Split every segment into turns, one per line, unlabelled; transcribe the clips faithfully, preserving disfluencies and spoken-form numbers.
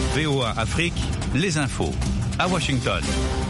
V O A Afrique, les infos. À Washington.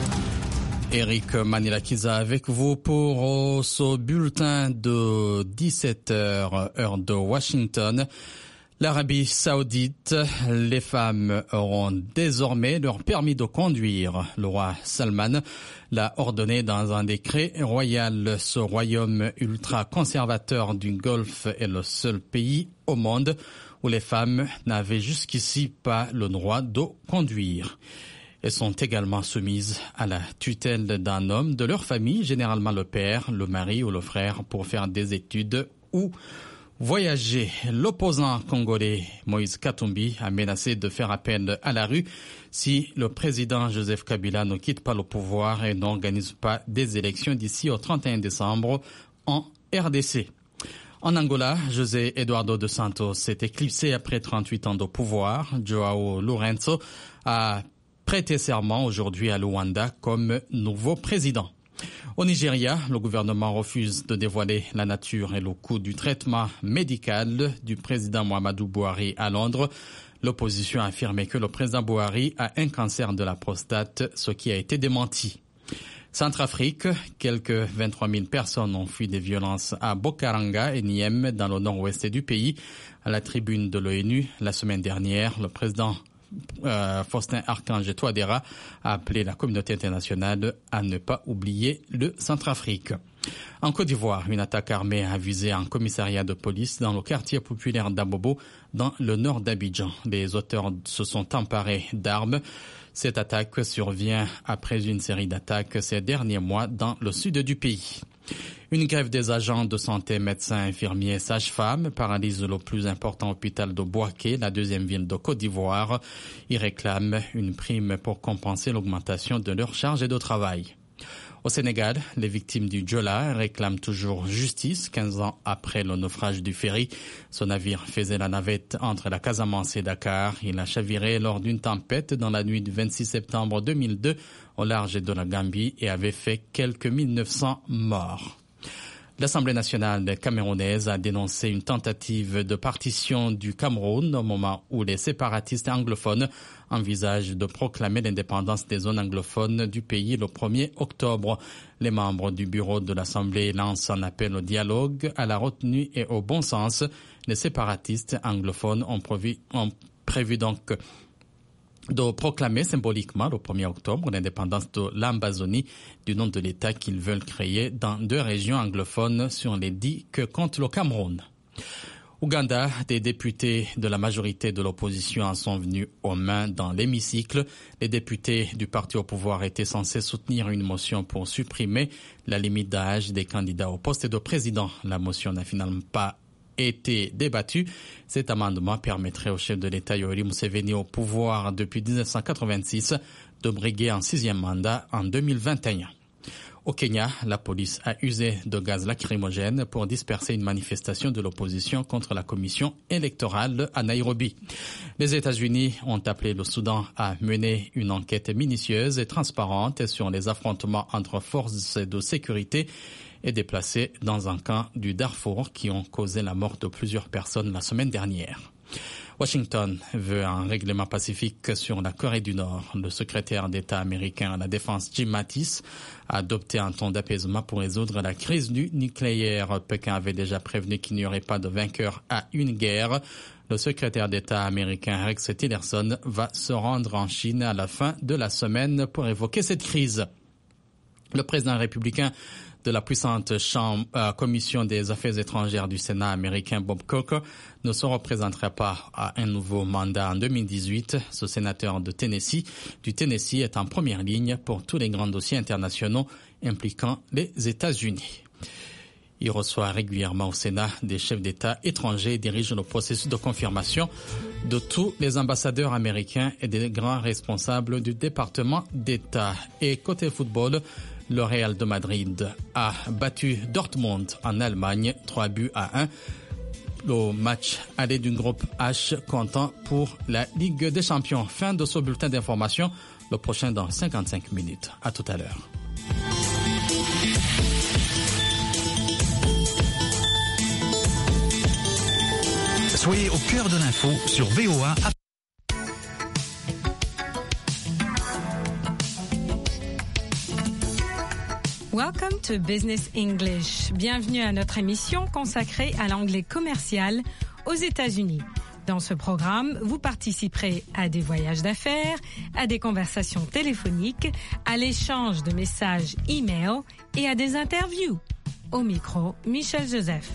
Eric Manilakiza avec vous pour ce bulletin de dix-sept heures, heure de Washington. L'Arabie Saoudite, les femmes auront désormais leur permis de conduire. Le roi Salman l'a ordonné dans un décret royal. Ce royaume ultra-conservateur du Golfe est le seul pays au monde où les femmes n'avaient jusqu'ici pas le droit de conduire. Elles sont également soumises à la tutelle d'un homme de leur famille, généralement le père, le mari ou le frère, pour faire des études ou voyager. L'opposant congolais Moïse Katumbi a menacé de faire appel à la rue si le président Joseph Kabila ne quitte pas le pouvoir et n'organise pas des élections d'ici au trente et un décembre en R D C. En Angola, José Eduardo dos Santos s'est éclipsé après trente-huit ans de pouvoir. Joao Lourenço a prêté serment aujourd'hui à Luanda comme nouveau président. Au Nigeria, le gouvernement refuse de dévoiler la nature et le coût du traitement médical du président Muhammadu Buhari à Londres. L'opposition a affirmé que le président Buhari a un cancer de la prostate, ce qui a été démenti. Centrafrique, quelques vingt-trois mille personnes ont fui des violences à Bokaranga et Niem, dans le nord-ouest du pays. À la tribune de l'ONU, la semaine dernière, le président Euh, Faustin Archange Touadéra a appelé la communauté internationale à ne pas oublier le Centrafrique. En Côte d'Ivoire, une attaque armée a visé un commissariat de police dans le quartier populaire d'Abobo, dans le nord d'Abidjan. Les auteurs se sont emparés d'armes. Cette attaque survient après une série d'attaques ces derniers mois dans le sud du pays. Une grève des agents de santé, médecins, infirmiers, sages-femmes paralyse le plus important hôpital de Bouaké, la deuxième ville de Côte d'Ivoire. Ils réclament une prime pour compenser l'augmentation de leur charge de travail. Au Sénégal, les victimes du Joola réclament toujours justice. quinze ans après le naufrage du ferry, ce navire faisait la navette entre la Casamance et Dakar. Il a chaviré lors d'une tempête dans la nuit du vingt-six septembre deux mille deux au large de la Gambie et avait fait quelques mille neuf cents morts. L'Assemblée nationale camerounaise a dénoncé une tentative de partition du Cameroun au moment où les séparatistes anglophones envisagent de proclamer l'indépendance des zones anglophones du pays le premier octobre. Les membres du bureau de l'Assemblée lancent un appel au dialogue, à la retenue et au bon sens. Les séparatistes anglophones ont prévu, ont prévu donc de proclamer symboliquement le premier octobre l'indépendance de l'Ambazonie du nom de l'État qu'ils veulent créer dans deux régions anglophones sur les dix que compte le Cameroun. Ouganda, des députés de la majorité de l'opposition en sont venus aux mains dans l'hémicycle. Les députés du parti au pouvoir étaient censés soutenir une motion pour supprimer la limite d'âge des candidats au poste de président. La motion n'a finalement pas été débattu. Cet amendement permettrait au chef de l'État Yoweri Museveni au pouvoir depuis dix-neuf cent quatre-vingt-six de briguer un sixième mandat en deux mille vingt et un. Au Kenya, la police a usé de gaz lacrymogène pour disperser une manifestation de l'opposition contre la commission électorale à Nairobi. Les États-Unis ont appelé le Soudan à mener une enquête minutieuse et transparente sur les affrontements entre forces de sécurité et déplacés dans un camp du Darfour qui ont causé la mort de plusieurs personnes la semaine dernière. Washington veut un règlement pacifique sur la Corée du Nord. Le secrétaire d'État américain à la Défense, Jim Mattis, a adopté un ton d'apaisement pour résoudre la crise du nucléaire. Pékin avait déjà prévenu qu'il n'y aurait pas de vainqueur à une guerre. Le secrétaire d'État américain Rex Tillerson va se rendre en Chine à la fin de la semaine pour évoquer cette crise. Le président républicain de la puissante chambre, euh, commission des affaires étrangères du Sénat américain, Bob Corker, ne se représentera pas à un nouveau mandat en deux mille dix-huit. Ce sénateur de Tennessee, du Tennessee est en première ligne pour tous les grands dossiers internationaux impliquant les États-Unis. Il reçoit régulièrement au Sénat des chefs d'État étrangers et dirige le processus de confirmation de tous les ambassadeurs américains et des grands responsables du département d'État. Et côté football, le Real de Madrid a battu Dortmund en Allemagne, trois buts à un. Le match aller du groupe H comptant pour la Ligue des Champions. Fin de ce bulletin d'information. Le prochain dans cinquante-cinq minutes. À tout à l'heure.
Soyez au cœur de l'info sur V O A.
Welcome to Business English. Bienvenue à notre émission consacrée à l'anglais commercial aux États-Unis. Dans ce programme, vous participerez à des voyages d'affaires, à des conversations téléphoniques, à l'échange de messages e-mail et à des interviews. Au micro, Michel Joseph.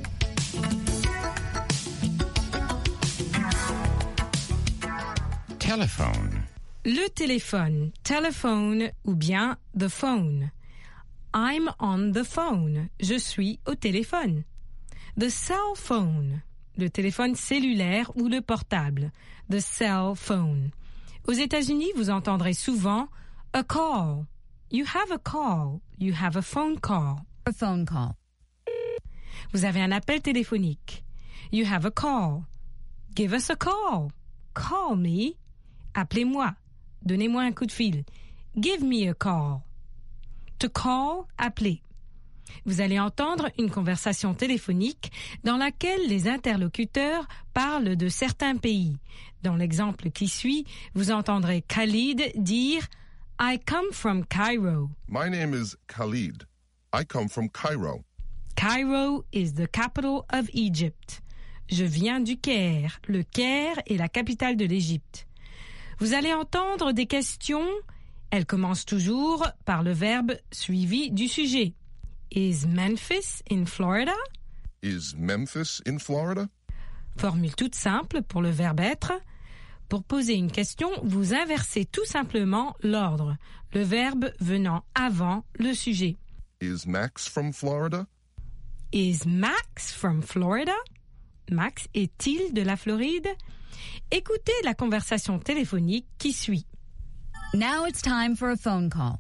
Telephone.
Le téléphone, telephone ou bien the phone. I'm on the phone. Je suis au téléphone. The cell phone. Le téléphone cellulaire ou le portable. The cell phone. Aux États-Unis, vous entendrez souvent a call. You have a call. You have a phone call.
A phone call.
Vous avez un appel téléphonique. You have a call. Give us a call. Call me. Appelez-moi. Donnez-moi un coup de fil. Give me a call. To call, appeler. Vous allez entendre une conversation téléphonique dans laquelle les interlocuteurs parlent de certains pays. Dans l'exemple qui suit, vous entendrez Khalid dire « I come from Cairo ».
My name is Khalid. I come from Cairo.
Cairo is the capital of Egypt. Je viens du Caire. Le Caire est la capitale de l'Égypte. Vous allez entendre des questions. Elles commencent toujours par le verbe suivi du sujet. Is Memphis in Florida?
Is Memphis in Florida?
Formule toute simple pour le verbe être. Pour poser une question, vous inversez tout simplement l'ordre, le verbe venant avant le sujet.
Is Max from Florida?
Is Max from Florida? Max est-il de la Floride? Écoutez la conversation téléphonique qui suit.
Now it's time for a phone call.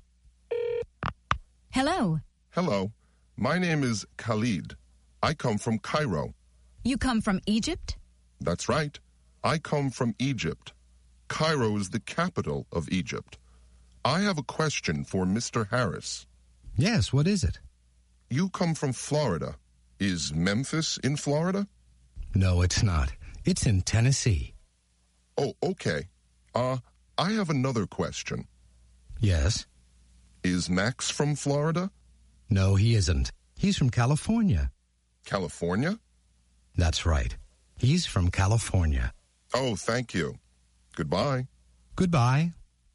Hello.
Hello. My name is Khalid. I come from Cairo.
You come from Egypt?
That's right. I come from Egypt. Cairo is the capital of Egypt. I have a question for Mister Harris.
Yes, what is it?
You come from Florida. Is Memphis in Florida?
No, it's not. It's in Tennessee.
Oh, okay. Uh, I have another question.
Yes?
Is Max from Florida?
No, he isn't. He's from California.
California?
That's right. He's from California.
Oh, thank you. Goodbye.
Goodbye.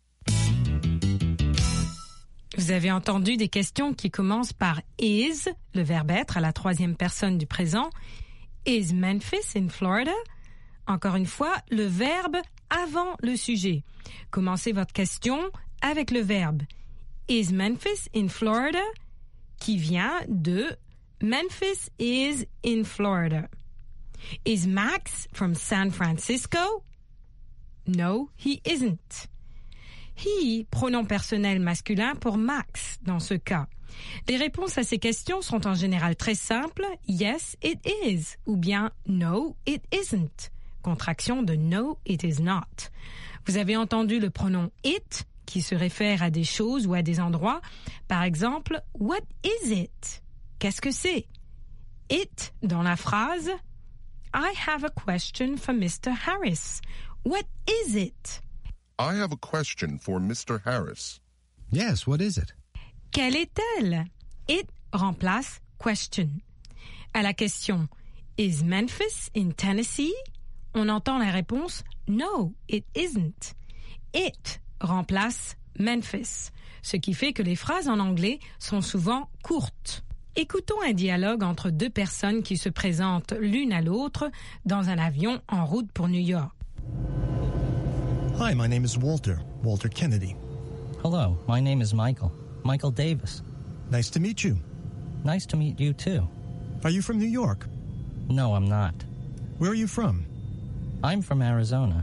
Vous avez entendu des questions qui commencent par is, le verbe être à la troisième personne du présent. Is Memphis in Florida? Encore une fois, le verbe avant le sujet. Commencez votre question avec le verbe Is Memphis in Florida? Qui vient de Memphis is in Florida. Is Max from San Francisco? No, he isn't. He, pronom personnel masculin pour Max dans ce cas. Les réponses à ces questions sont en général très simples. Yes, it is. Ou bien no, it isn't. Contraction de no, it is not. Vous avez entendu le pronom it qui se réfère à des choses ou à des endroits. Par exemple, what is it? Qu'est-ce que c'est? It dans la phrase I have a question for Mister Harris. What is it?
I have a question for Mister Harris.
Yes, what is it?
Quelle est-elle? It remplace question. À la question Is Memphis in Tennessee? On entend la réponse No, it isn't. It remplace Memphis, ce qui fait que les phrases en anglais sont souvent courtes. Écoutons un dialogue entre deux personnes qui se présentent l'une à l'autre dans un avion en route pour New York.
Hi, my name is Walter, Walter Kennedy.
Hello, my name is Michael, Michael Davis.
Nice to meet you.
Nice to meet you too.
Are you from New York?
No, I'm not.
Where are you from?
I'm from Arizona.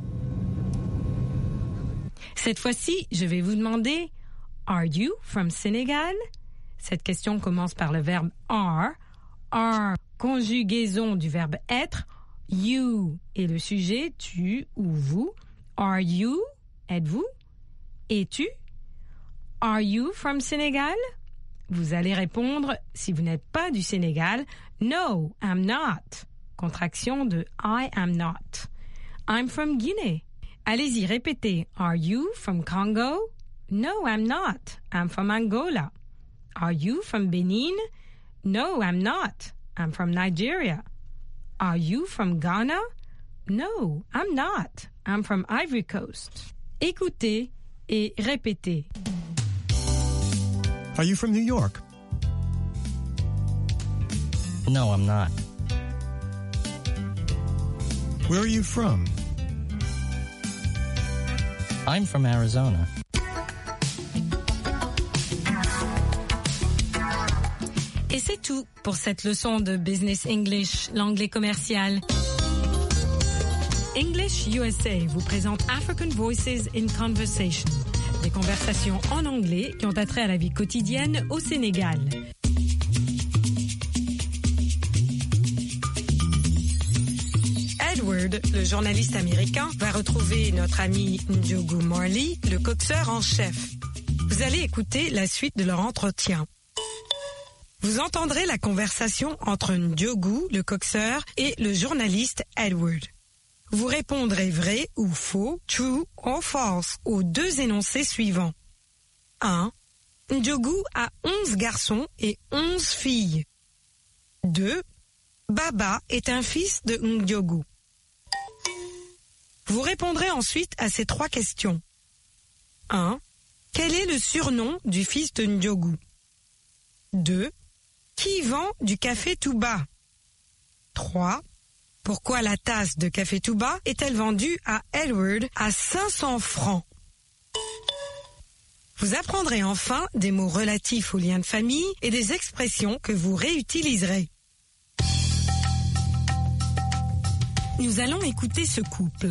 Cette fois-ci, je vais vous demander Are you from Senegal? Cette question commence par le verbe are. Are, conjugaison du verbe être. You est le sujet, tu ou vous. Are you? Êtes-vous? Es-tu? Are you from Senegal? Vous allez répondre, si vous n'êtes pas du Sénégal, No, I'm not. Contraction de I am not. I'm from Guinea. Allez-y, répétez. Are you from Congo? No, I'm not. I'm from Angola. Are you from Benin? No, I'm not. I'm from Nigeria. Are you from Ghana? No, I'm not. I'm from Ivory Coast. Écoutez et répétez.
Are you from New York?
No, I'm not.
Where are you from?
I'm from Arizona.
Et c'est tout pour cette leçon de Business English, l'anglais commercial. English U S A vous présente African Voices in Conversation, des conversations en anglais qui ont attrait à la vie quotidienne au Sénégal. Edward, le journaliste américain, va retrouver notre ami Ndiogu Marley, le coxeur en chef. Vous allez écouter la suite de leur entretien. Vous entendrez la conversation entre Ndiogu, le coxeur, et le journaliste Edward. Vous répondrez vrai ou faux, true or false, aux deux énoncés suivants. un. Ndiogu a onze garçons et onze filles. deux. Baba est un fils de Ndiogu. Vous répondrez ensuite à ces trois questions. un. Quel est le surnom du fils de Ndiogu? deux. Qui vend du café Touba? trois. Pourquoi la tasse de café Touba est-elle vendue à Edward à cinq cents francs? Vous apprendrez enfin des mots relatifs aux liens de famille et des expressions que vous réutiliserez. Nous allons écouter ce couple.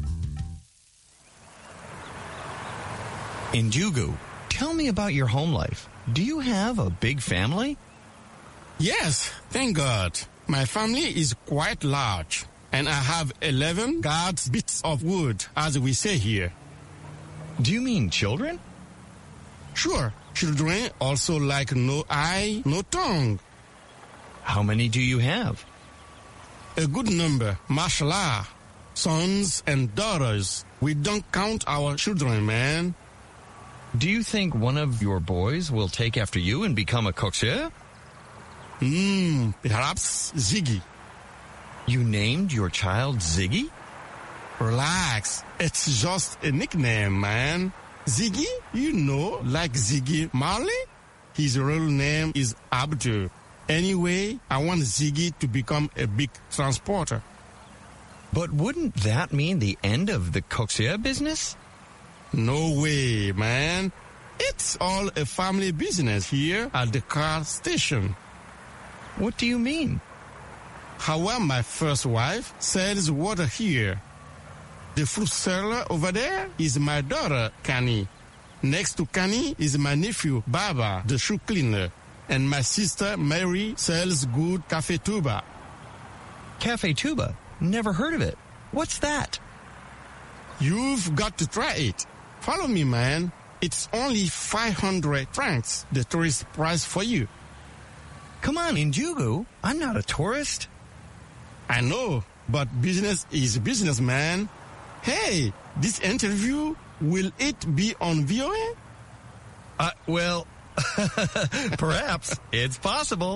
Ndiogu, tell me about your home life. Do you have a big family?
Yes, thank God. My family is quite large, and I have eleven guards bits of wood, as we say here.
Do you mean children?
Sure, children also like no eye, no tongue.
How many do you have?
A good number, mashallah. Sons and daughters. We don't count our children, man.
Do you think one of your boys will take after you and become a coxeur?
Hmm, perhaps Ziggy.
You named your child Ziggy?
Relax, it's just a nickname, man. Ziggy, you know, like Ziggy Marley? His real name is Abdul. Anyway, I want Ziggy to become a big transporter.
But wouldn't that mean the end of the coxeur business?
No way, man. It's all a family business here at the car station.
What do you mean?
How my first wife sells water here. The fruit seller over there is my daughter, Kani. Next to Kani is my nephew, Baba, the shoe cleaner. And my sister, Mary, sells good Café Touba.
Café Touba? Never heard of it. What's that?
You've got to try it. Follow me, man. It's only five hundred francs, the tourist price for you.
Come on, Ndiogu. I'm not a tourist.
I know, but business is business, man. Hey, this interview, will it be on V O A?
Uh, well, perhaps. It's possible.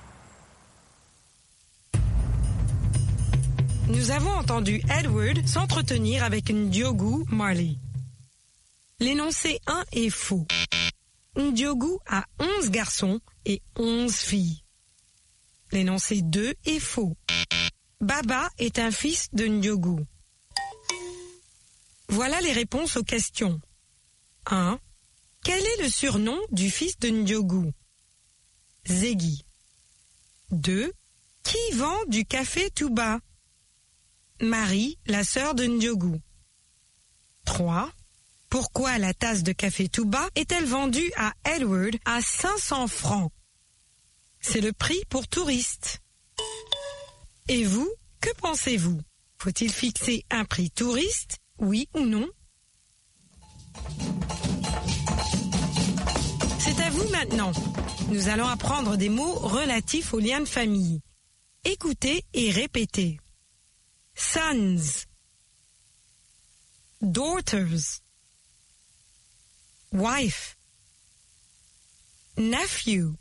Nous avons entendu Edward s'entretenir avec Ndiogu Marley. L'énoncé un est faux. Ndiogu a onze garçons et onze filles. L'énoncé deux est faux. Baba est un fils de Ndiogu. Voilà les réponses aux questions. un. Quel est le surnom du fils de Ndiogu? Ziggy. deux. Qui vend du café Touba? Marie, la sœur de Ndiogu. trois. Pourquoi la tasse de café Touba est-elle vendue à Edward à cinq cents francs? C'est le prix pour touristes. Et vous, que pensez-vous? Faut-il fixer un prix touriste, oui ou non? C'est à vous maintenant. Nous allons apprendre des mots relatifs aux liens de famille. Écoutez et répétez. Sons, daughters, wife, nephew.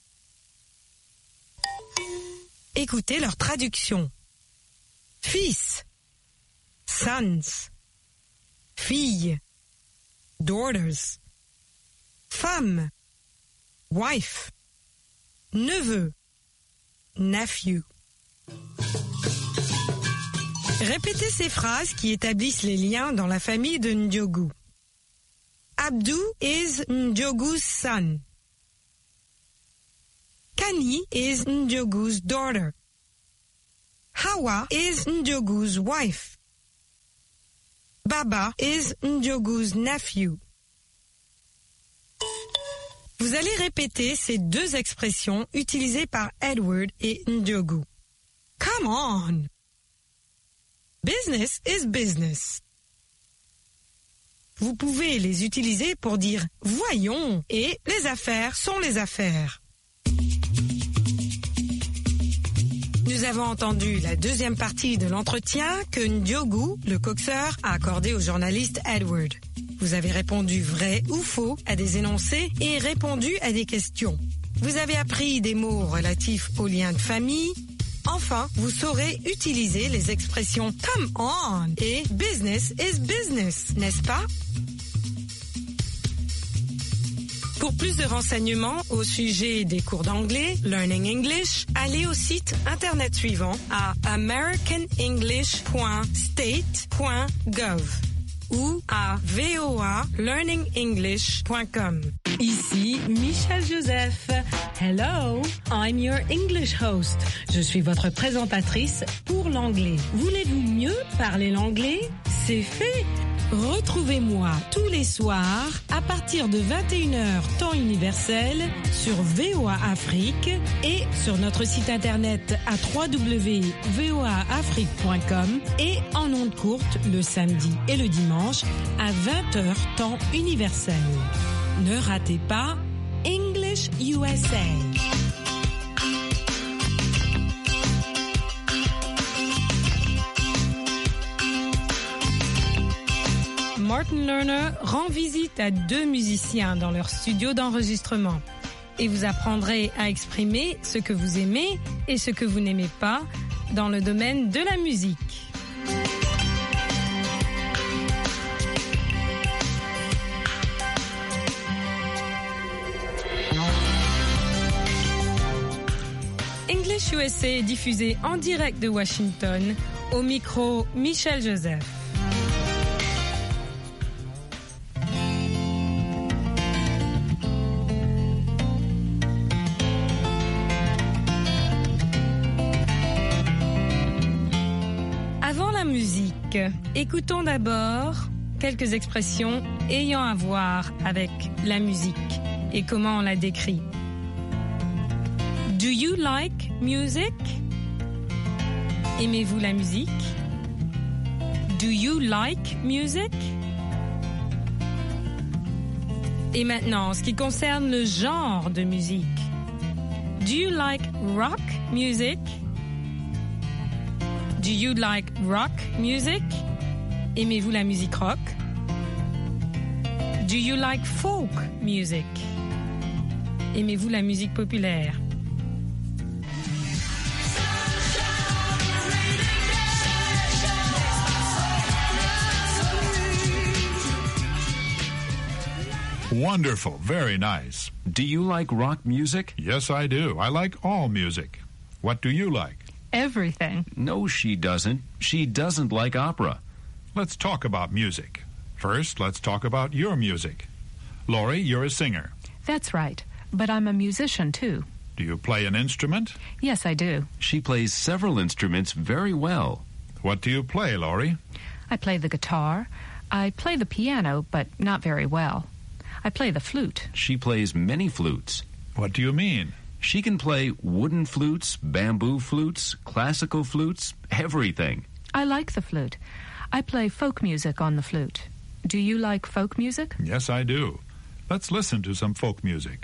Écoutez leur traduction. Fils, sons, fille, daughters, femme, wife, neveu, nephew. Répétez ces phrases qui établissent les liens dans la famille de Ndiogu. Abdou is Ndiogu's son. Kani is Ndiogu's daughter. Hawa is Ndiogu's wife. Baba is Ndiogu's nephew. Vous allez répéter ces deux expressions utilisées par Edward et Ndiogu. Come on! Business is business. Vous pouvez les utiliser pour dire « voyons » et « les affaires sont les affaires ». Nous avons entendu la deuxième partie de l'entretien que Ndiogu, le coxeur, a accordé au journaliste Edward. Vous avez répondu vrai ou faux à des énoncés et répondu à des questions. Vous avez appris des mots relatifs aux liens de famille. Enfin, vous saurez utiliser les expressions « come on » et « business is business », n'est-ce pas? Pour plus de renseignements au sujet des cours d'anglais, Learning English, allez au site internet suivant à american english point state point gov ou à v o a learning english point com.
Ici Michel Joseph. Hello, I'm your English host. Je suis votre présentatrice pour l'anglais. Voulez-vous mieux parler l'anglais? C'est fait. Retrouvez-moi tous les soirs à partir de vingt et une heures temps universel sur V O A Afrique et sur notre site internet à w w w point v o a afrique point com et en ondes courtes le samedi et le dimanche à vingt heures temps universel. Ne ratez pas English U S A. Martin Lerner rend visite à deux musiciens dans leur studio d'enregistrement et vous apprendrez à exprimer ce que vous aimez et ce que vous n'aimez pas dans le domaine de la musique. English U S A est diffusé en direct de Washington, au micro Michel Joseph. Écoutons d'abord quelques expressions ayant à voir avec la musique et comment on la décrit. Do you like music? Aimez-vous la musique? Do you like music? Et maintenant, en ce qui concerne le genre de musique. Do you like rock music? Do you like rock music? Aimez-vous la musique rock? Do you like folk music? Aimez-vous la musique populaire?
Wonderful, very nice.
Do you like rock music?
Yes, I do. I like all music. What do you like?
Everything.
No, she doesn't. She doesn't like opera.
Let's talk about music. First, let's talk about your music. Laurie, you're a singer.
That's right, but I'm a musician too.
Do you play an instrument?
Yes, I do.
She plays several instruments very well.
What do you play, Laurie?
I play the guitar. I play the piano, but not very well. I play the flute.
She plays many flutes.
What do you mean?
She can play wooden flutes, bamboo flutes, classical flutes, everything.
I like the flute. I play folk music on the flute. Do you like folk music?
Yes, I do. Let's listen to some folk music.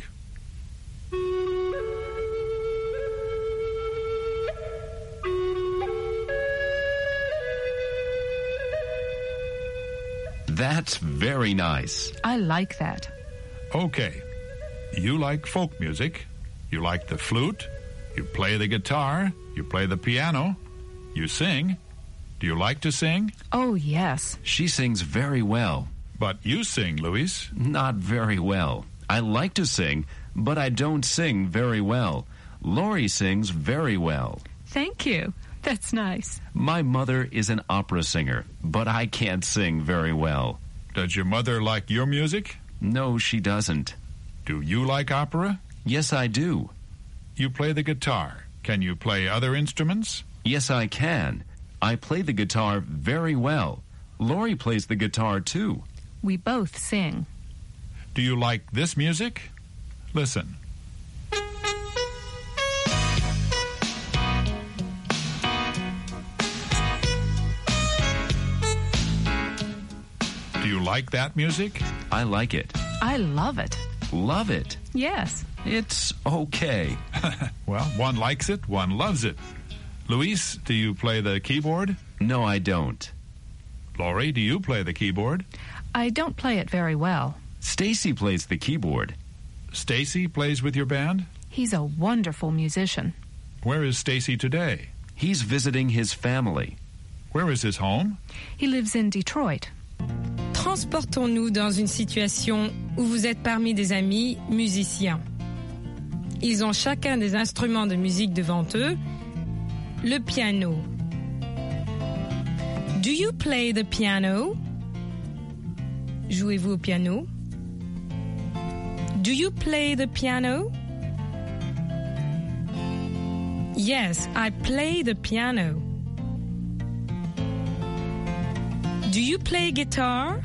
That's very nice.
I like that.
Okay. You like folk music. You like the flute. You play the guitar. You play the piano. You sing. Do you like to sing?
Oh, yes.
She sings very well.
But you sing, Luis.
Not very well. I like to sing, but I don't sing very well. Laurie sings very well.
Thank you. That's nice.
My mother is an opera singer, but I can't sing very well.
Does your mother like your music?
No, she doesn't.
Do you like opera?
Yes, I do.
You play the guitar. Can you play other instruments?
Yes, I can. I play the guitar very well. Laurie plays the guitar, too.
We both sing.
Do you like this music? Listen. Do you like that music?
I like it.
I love it.
Love it?
Yes.
It's okay.
Well, one likes it, one loves it. Luis, do you play the keyboard?
No, I don't.
Laurie, do you play the keyboard?
I don't play it very well.
Stacy plays the keyboard.
Stacy plays with your band?
He's a wonderful musician.
Where is Stacy today?
He's visiting his family.
Where is his home?
He lives in Detroit.
Transportons-nous dans une situation où vous êtes parmi des amis musiciens. Ils ont chacun des instruments de musique devant eux. Le piano. Do you play the piano? Jouez-vous au piano? Do you play the piano? Yes, I play the piano. Do you play guitar?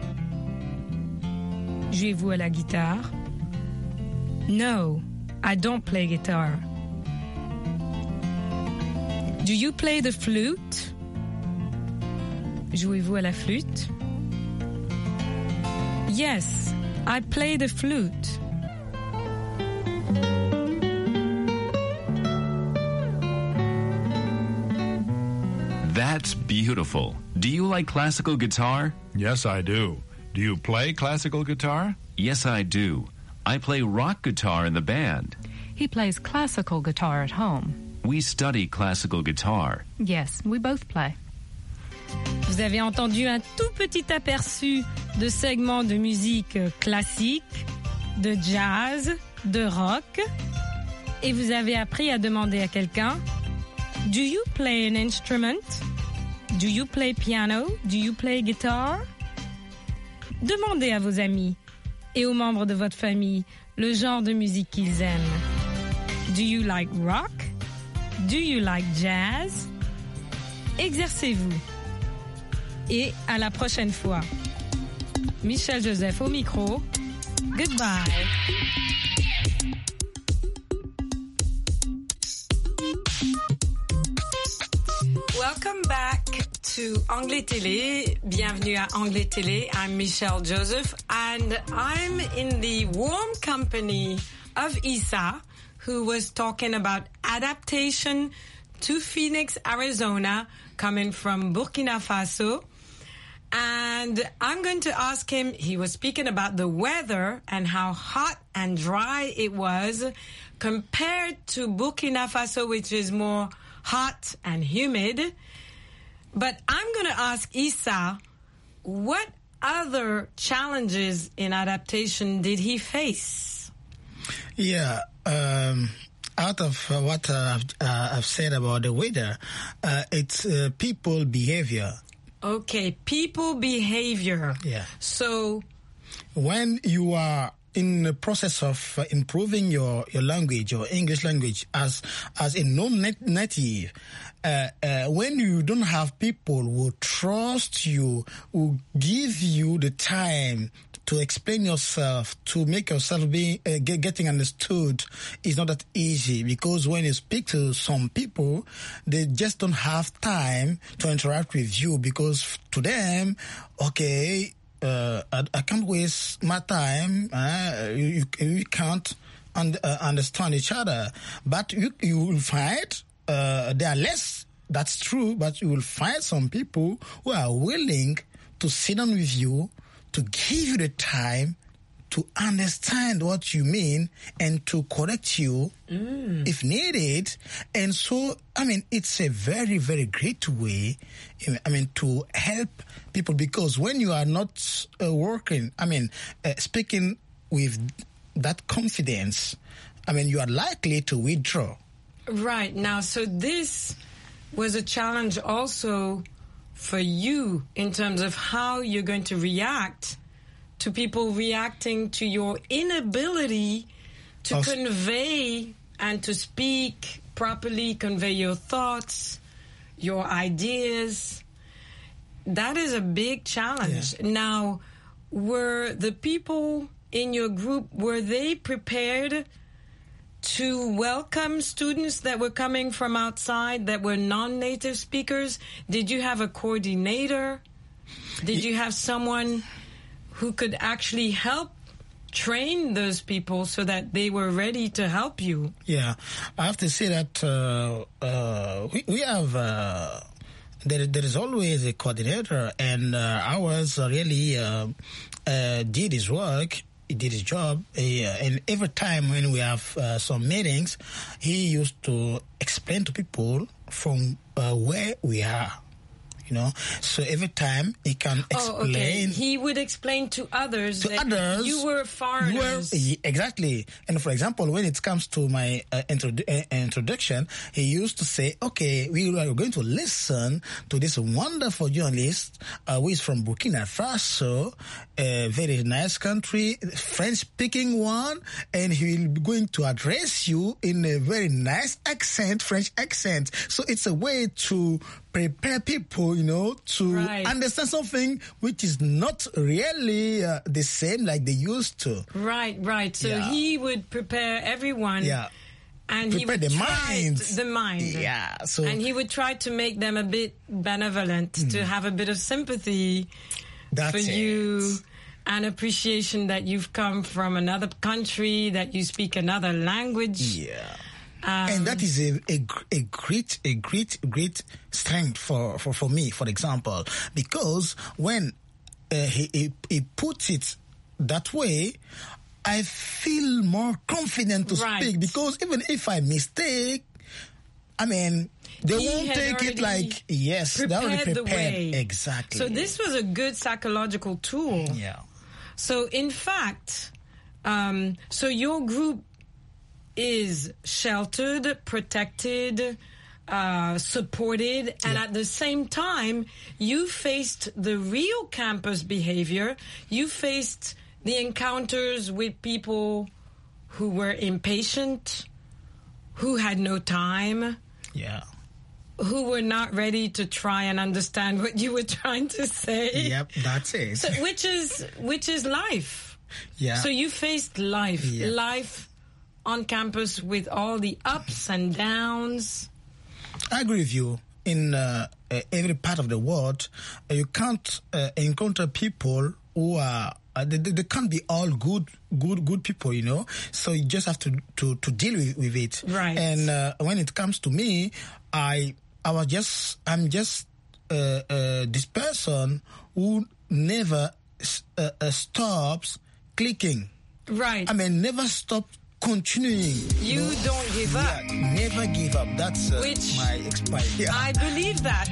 Jouez-vous à la guitare? No, I don't play guitar. Do you play the flute? Jouez-vous à la flûte? Yes, I play the flute.
That's beautiful. Do you like classical guitar?
Yes, I do. Do you play classical guitar?
Yes, I do. I play rock guitar in the band.
He plays classical guitar at home.
We study classical guitar.
Yes, we both play.
Vous avez entendu un tout petit aperçu de segments de musique classique, de jazz, de rock, et vous avez appris à demander à quelqu'un: Do you play an instrument? Do you play piano? Do you play guitar? Demandez à vos amis et aux membres de votre famille le genre de musique qu'ils aiment. Do you like rock? Do you like jazz? Exercez-vous. Et à la prochaine fois. Michel Joseph au micro. Goodbye. Welcome back to Anglais Télé. Bienvenue à Anglais Télé. I'm Michelle Joseph and I'm in the warm company of Isa, who was talking about adaptation to Phoenix, Arizona, coming from Burkina Faso. And I'm going to ask him, he was speaking about the weather and how hot and dry it was compared to Burkina Faso, which is more hot and humid. But I'm going to ask Isa, what other challenges in adaptation did he face?
Yeah, um, out of uh, what uh, I've, uh, I've said about the weather, uh, it's uh, people behavior.
Okay, people behavior.
Yeah.
So,
when you are in the process of uh, improving your, your language, your English language, as as a non-native, uh, uh, when you don't have people who trust you, who give you the time to explain yourself, to make yourself be uh, get, getting understood, is not that easy, because when you speak to some people, they just don't have time to interact with you, because to them, okay, uh, I, I can't waste my time. Uh, you, you can't un- uh, understand each other, but you you will find uh, there are less. That's true, but you will find some people who are willing to sit down with you, to give you the time to understand what you mean and to correct you mm. if needed. And so, I mean, it's a very, very great way, I mean, to help people, because when you are not uh, working, I mean, uh, speaking with that confidence, I mean, you are likely to withdraw.
Right. Now, so this was a challenge also for you in terms of how you're going to react to people reacting to your inability to also convey and to speak properly, convey your thoughts, your ideas. That is a big challenge. Yeah. Now, were the people in your group, were they prepared to welcome students that were coming from outside that were non-native speakers? Did you have a coordinator? Did you have someone who could actually help train those people so that they were ready to help you?
Yeah, I have to say that uh, uh, we, we have, uh, there, there is always a coordinator, and uh, ours really uh, uh, did his work. He did his job, uh, and every time when we have uh, some meetings, he used to explain to people from uh, where we are. You know, so every time he can explain.
Oh, okay. He would explain to others
to
that
others,
you were foreigners.
You were, exactly. And for example, when it comes to my uh, introdu- uh, introduction, he used to say, okay, we are going to listen to this wonderful journalist uh, who is from Burkina Faso, a very nice country, French-speaking one, and he will be going to address you in a very nice accent, French accent. So it's a way to prepare people, you know, to right. understand something which is not really uh, the same like they used to.
Right, right. So yeah. he would prepare everyone.
Yeah.
And
prepare
he would
the
try
mind.
The mind.
Yeah. So
and he would try to make them a bit benevolent, mm. to have a bit of sympathy
That's
for
it.
you, and appreciation that you've come from another country, that you speak another language.
Yeah.
Um,
and that is a, a, a great, a great, great strength for, for, for me, for example, because when uh, he, he, he puts it that way, I feel more confident to
right.
speak, because even if I mistake, I mean, they
he
won't take it like, yes, they're already prepared.
The way.
Exactly.
So this was a good psychological tool.
Yeah.
So in fact, um, so your group is sheltered, protected, uh, supported, and yeah. at the same time, you faced the real campus behavior. You faced the encounters with people who were impatient, who had no time,
yeah,
who were not ready to try and understand what you were trying to say.
Yep, that's it.
So, which is which is life.
Yeah.
So you faced life,
yeah.
life on campus with all the ups and downs.
I agree with you. In uh, uh, every part of the world, uh, you can't uh, encounter people who are uh, they, they can't be all good, good, good people, you know. So you just have to to, to deal with, with it.
Right.
And uh, when it comes to me, I I was just I'm just uh, uh, this person who never uh, uh, stops clicking.
Right.
I mean, never stop continuing.
You know? Don't give up.
Yeah, never give up. That's uh,
Which
my experience. Yeah.
I believe that.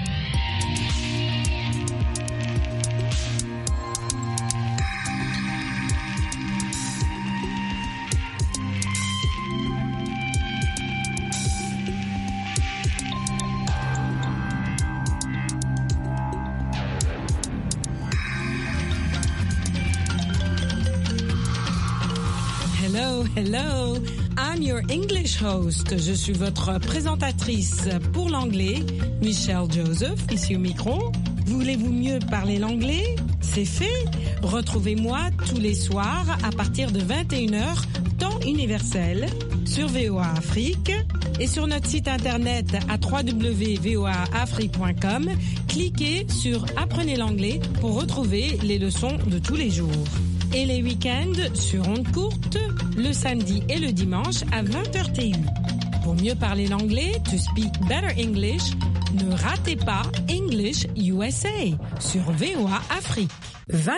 Hello, hello. I'm your English host. Je suis votre présentatrice pour l'anglais, Michelle Joseph, ici au micro. Voulez-vous mieux parler l'anglais? C'est fait. Retrouvez-moi tous les soirs à partir de vingt et une heures, temps universel, sur V O A Afrique et sur notre site internet à w w w point v o a afrique point com. Cliquez sur Apprenez l'anglais pour retrouver les leçons de tous les jours. Et les week-ends sur ondes courtes, le samedi et le dimanche à vingt heures T U. Pour mieux parler l'anglais, to speak better English, ne ratez pas English U S A sur V O A Afrique.